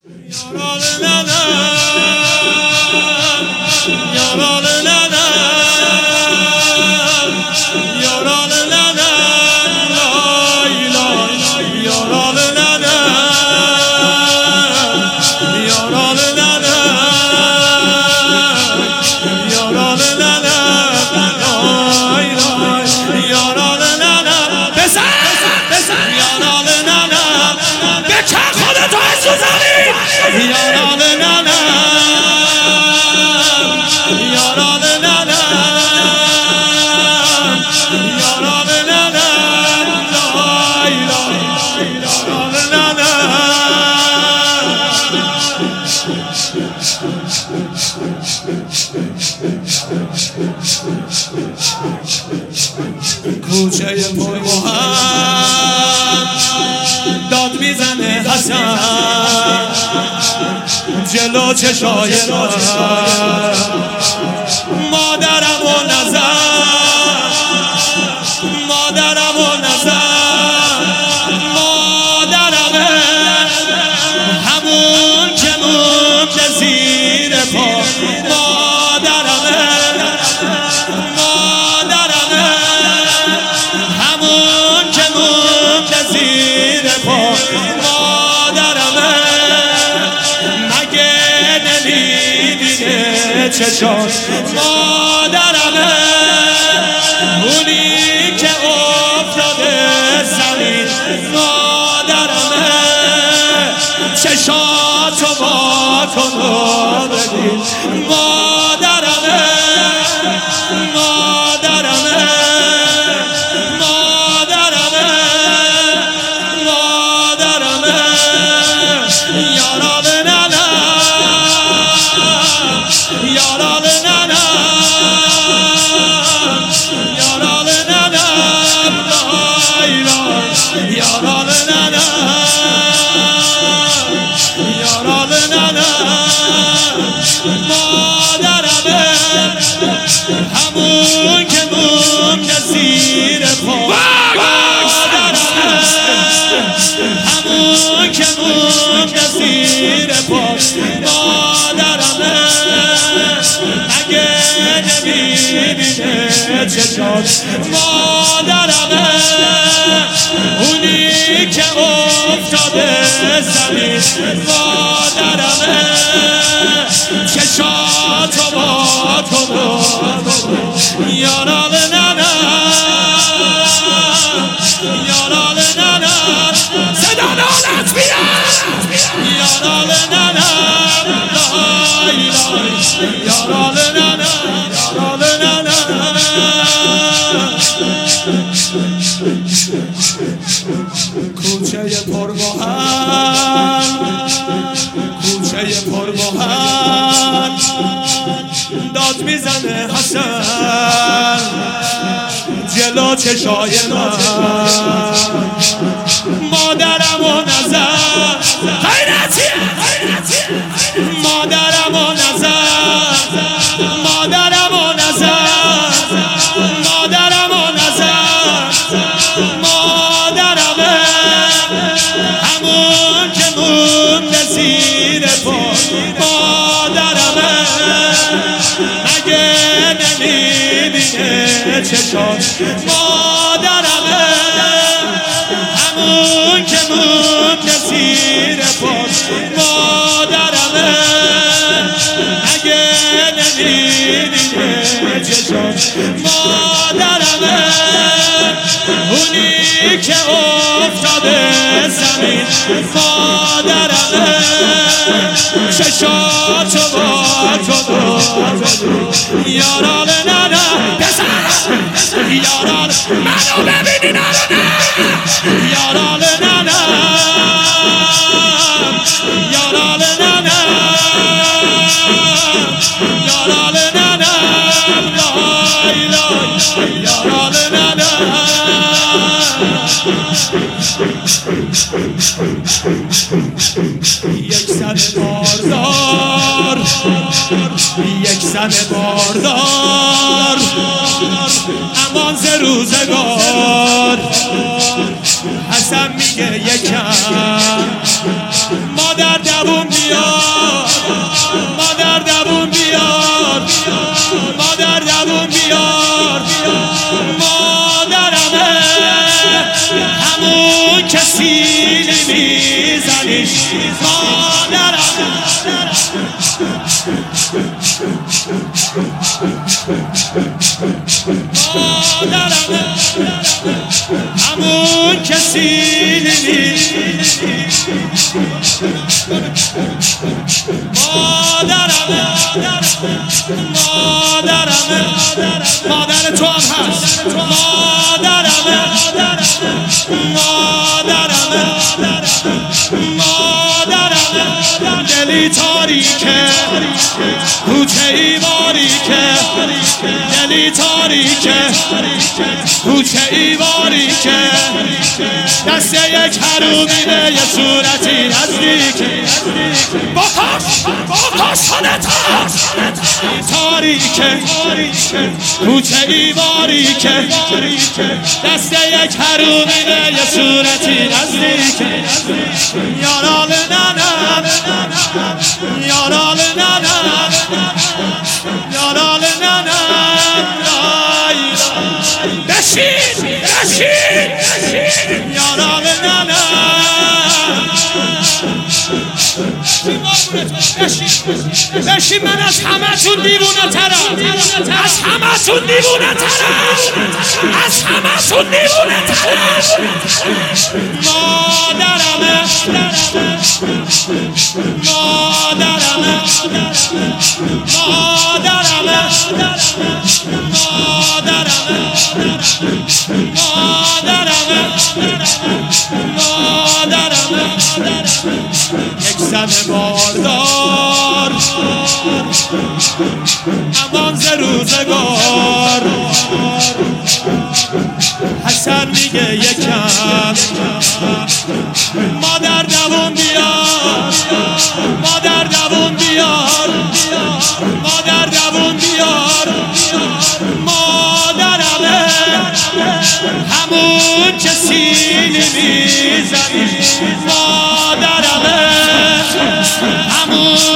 کوچه پرمحب داد میزنه حسن جلو چشای من مادرم و نزن مادرم و نزن مادرمه همون که مونده زیر پا مادرمه همون که مونده زیر پا مادرمه مگه نمیبینه چشاش مادرمه اونی که افتاده زمین مادرمه چشاتو با کن و ببین مادرمه مادرمه همون که مونده زیر پا همون که مونده زیر پا مادرمه اگه نمیبینه چشات مادرمه اونی که افتاده زمین مادرمه چشاتو با تو یارال یارال صدا نالت بیاد یارال یارال کوچه پرمحب کوچه پرمحب داد میزنه حسن جلو چشای من مادرم و نزن مادرم و نزن مادرم و نزن مادرم و نزن مادرمه همون که مونده زیر پا مادرمه مگه نمیبینه چشات مادرمه همون که مونده زیر پا مادرمه مگه نمیبینه چشات مادرمه اونی که افتاده زمین مادرمه چشاتو با تو یارال یارال منو ببینی یارال یارال یارال یارال یک زن باردار یک زن باردار امان ز روزگار حسن میگه یکم مادر دووم بیار مادر دووم بیار مادر دووم بیار مادرمه همون که سیلی میزنی مادرمه مادرمه همون که سیلی میزنی مادرمه مادرمه مادر تو هم هست مادرمه مادرمه مادرمه دلی تاریکه کوچه ای باریکه دلی تاریکه کوچه ای باریکه دست یک حرومی به یه صورتی نزدیکه با شانت تاریکه کوچه ای باریکه دست یک حرومی به یه صورتی نزدیکه یارال ننم یارال ننم یارال ننم بشین بشین یارال ننم بشین من از همه تون دیوونه ترم از همه تون دیوونه ترم از همه تون دیوونه ترم مادرمه مادرمه مادرمه مادرمه مادرمه یک زن باردار امان ز روزگار حسن میگه یکم مادر دووم بیار مادر دووم بیار مادر دووم بیار مادرمه همون که سیلی میزنی مادرمه همون